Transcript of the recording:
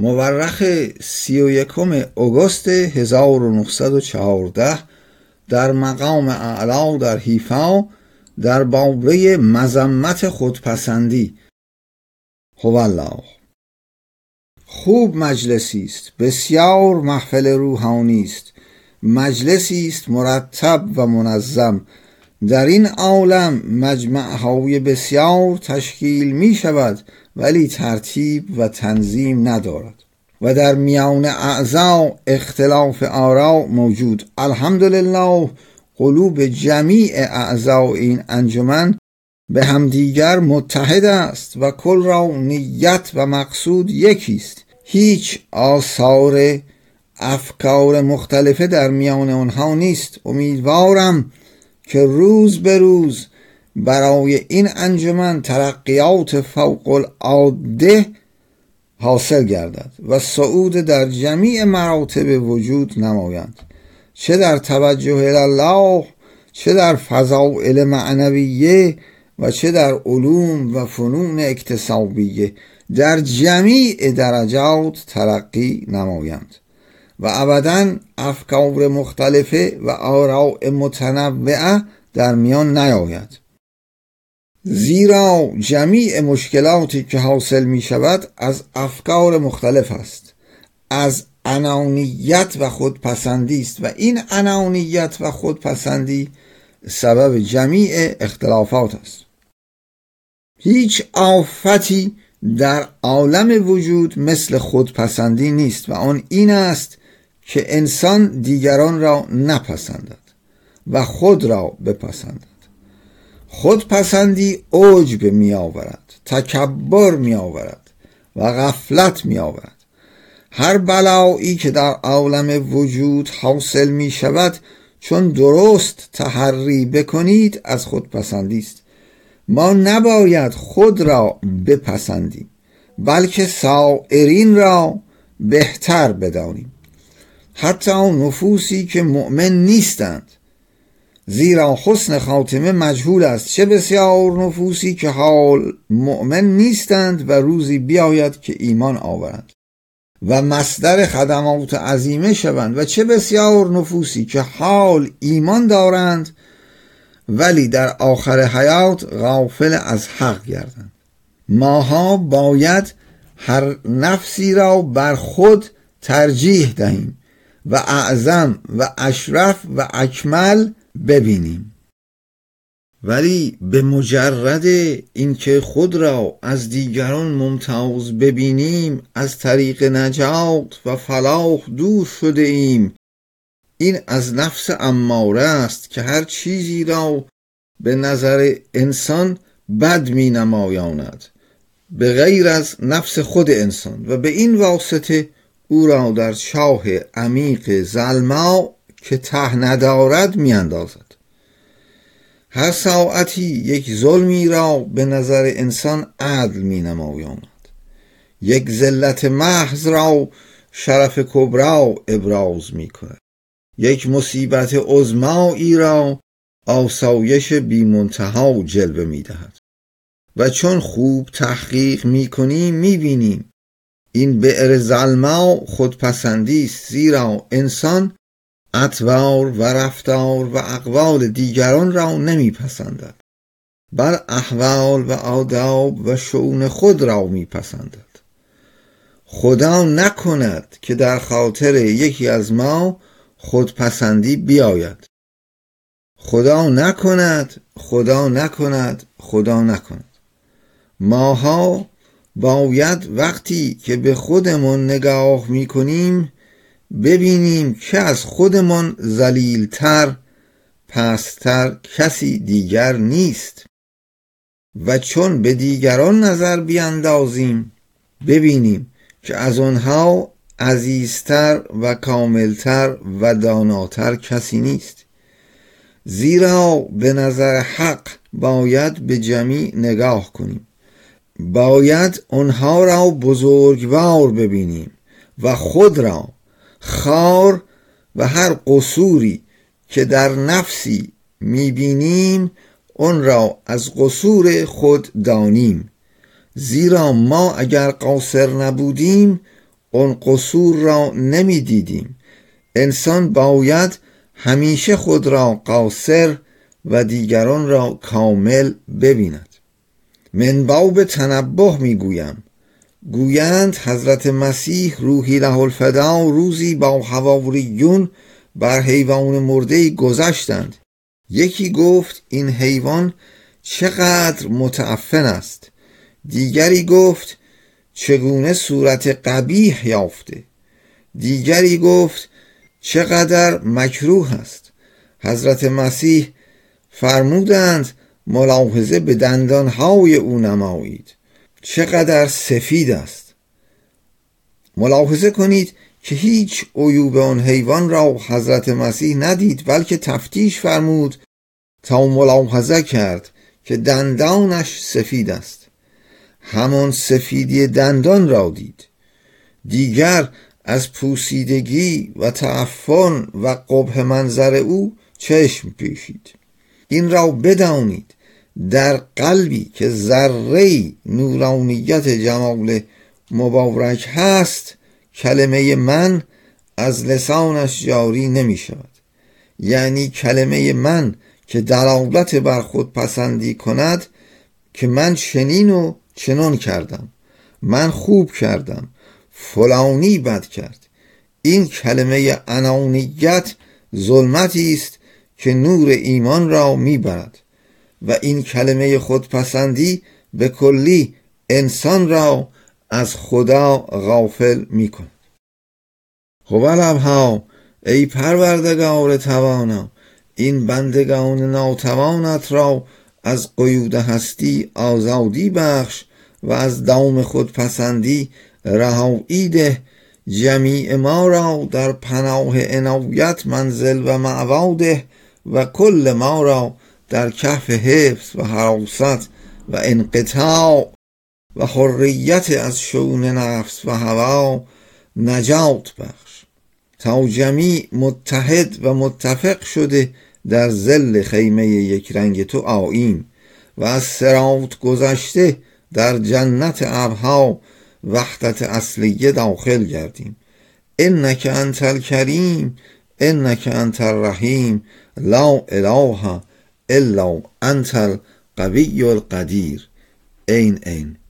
مورخ 31 آگوست 1914 در مقام اعلی در حیفا در باره مذمت خودپسندی. هوالله. خوب مجلسی است، بسیار محفل روحانی است، مجلسی است مرتب و منظم. در این عالم مجمع‌های بسیار تشکیل می شود ولی ترتیب و تنظیم ندارد و در میان اعضا اختلاف آرا موجود. الحمدلله قلوب جمیع اعضا این انجمن به همدیگر متحد است و کل را نیت و مقصود یکی است. هیچ آثار افکار مختلفه در میان آنها نیست. امیدوارم که روز به روز برای این انجمن ترقیات فوق العاده حاصل گردد و صعود در جمیع مراتب وجود نمایند، چه در توجه الله، چه در فضائل معنویه و چه در علوم و فنون اکتسابیه. در جمیع درجات ترقی نمایند و ابداً افکار مختلفه و آراء متنوعه در میان نیاید، زیرا جمیع مشکلاتی که حاصل می شود از افکار مختلف است، از انانیت و خودپسندی است و این انانیت و خودپسندی سبب جمیع اختلافات است. هیچ آفتی در عالم وجود مثل خودپسندی نیست و آن این است که انسان دیگران را نپسندد و خود را بپسندد. خودپسندی عجب می آورد، تکبر می آورد و غفلت می آورد. هر بلایی که در عالم وجود حاصل می شود چون درست تحری بکنید از خودپسندی است. ما نباید خود را بپسندیم بلکه سایرین را بهتر بدانیم، حتی نفوسی که مؤمن نیستند، زیرا حسن خاتمه مجهول است. چه بسیار نفوسی که حال مؤمن نیستند و روزی بیاید که ایمان آورند و مصدر خدمات عظیمه شوند، و چه بسیار نفوسی که حال ایمان دارند ولی در آخر حیات غافل از حق گردند. ماها باید هر نفسی را بر خود ترجیح دهیم و اعظم و اشرف و اکمل ببینیم، ولی به مجرد اینکه خود را از دیگران ممتاز ببینیم از طریق نجات و فلاح دور شده ایم. این از نفس اماره است که هر چیزی را به نظر انسان بد می نمایاند به غیر از نفس خود انسان و به این واسطه او را در چاه عمیق ظلما که ته ندارد می اندازد. هر ساعتی یک ظلمی را به نظر انسان عدل می نمایاند، یک ذلت محض را شرف کبرا ابراز می کند، یک مصیبت عظمایی را آسایش بی منتها جلوه می دهد. و چون خوب تحقیق می کنیم می بینیم این بئر ظلما خودپسندی است، زیرا انسان اطوار و رفتار و اقوال دیگران را نمی پسندد بل احوال و آداب و شؤون خود را می پسندد. خدا نکند که در خاطر یکی از ما خودپسندی بیاید. خدا نکند، خدا نکند، خدا نکند. ماها باید وقتی که به خودمون نگاه می کنیم ببینیم که از خودمان ذلیل‌تر، پست‌تر کسی دیگر نیست و چون به دیگران نظر بیندازیم ببینیم که از آنها عزیزتر و کاملتر و داناتر کسی نیست، زیرا به نظر حق باید به جمیع نگاه کنیم، باید آنها را بزرگوار ببینیم و خود را خار و هر قصوری که در نفسی میبینیم اون را از قصور خود دانیم، زیرا ما اگر قاصر نبودیم آن قصور را نمی دیدیم. انسان باید همیشه خود را قاصر و دیگران را کامل ببیند. من باب تنبه می گویم. گویند حضرت مسیح روحی له الفدا روزی با حواریون بر حیوان مرده گذشتند. یکی گفت این حیوان چقدر متعفن است. دیگری گفت چگونه صورت قبیح یافته. دیگری گفت چقدر مکروه است. حضرت مسیح فرمودند ملاحظه به دندانهای او نمایید، چقدر سفید است. ملاحظه کنید که هیچ عیوب آن حیوان را حضرت مسیح ندید، بلکه تفتیش فرمود تا ملاحظه کرد که دندانش سفید است. همان سفیدی دندان را دید. دیگر از پوسیدگی و تعفن و قبح منظر او چشم پیچید. این را بدانید در قلبی که ذره نورانیت جمال مبارک هست، کلمه من از لسانش جاری نمی شود. یعنی کلمه من که دلالت بر خود پسندی کند که من چنین و چنان کردم، من خوب کردم، فلانی بد کرد. این کلمه انانیت ظلمتی است که نور ایمان را میبرد و این کلمه خودپسندی به کلی انسان را از خدا غافل میکند. هوالبها، ای پروردگار توانا، این بندگان ناتوانت را از قیود هستی آزادی بخش و از دام خودپسندی رهایی ده. جمیع ما را در پناه عنایت منزل و مأوا ده و کل ما را در کهف حفظ و حراست و انقطاع و حریت از شؤون نفس و هوا نجات بخش، تا جمیع متحد و متفق شده در ظل خیمه یک رنگ تو آییم و از صراط گذشته در جنت ابرها وحدت اصلیه داخل گردیم. انک انت الکریم، انک انت الرحیم، لا اله الا انت القوی القدیر. این